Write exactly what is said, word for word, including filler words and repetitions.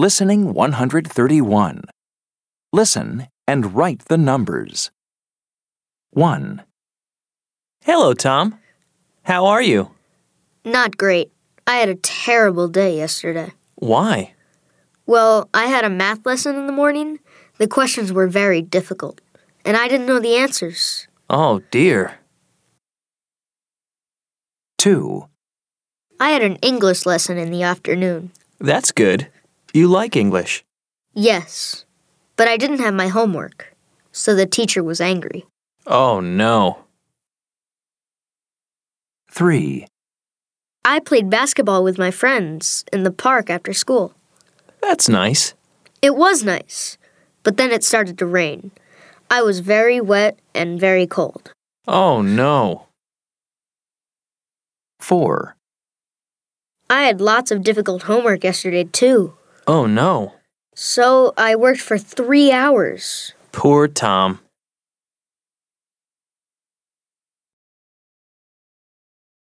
Listening one hundred thirty-one. Listen and write the numbers. one, Hello, Tom. How are you? Not great. I had a terrible day yesterday. Why? Well, I had a math lesson in the morning. The questions were very difficult, and I didn't know the answers. Oh, dear. two, I had an English lesson in the afternoon. That's good. You like English. Yes, but I didn't have my homework, so the teacher was angry. Oh, no. three, I played basketball with my friends in the park after school. That's nice. It was nice, but then it started to rain. I was very wet and very cold. Oh, no. four, I had lots of difficult homework yesterday, too. Oh, no. So I worked for three hours. Poor Tom.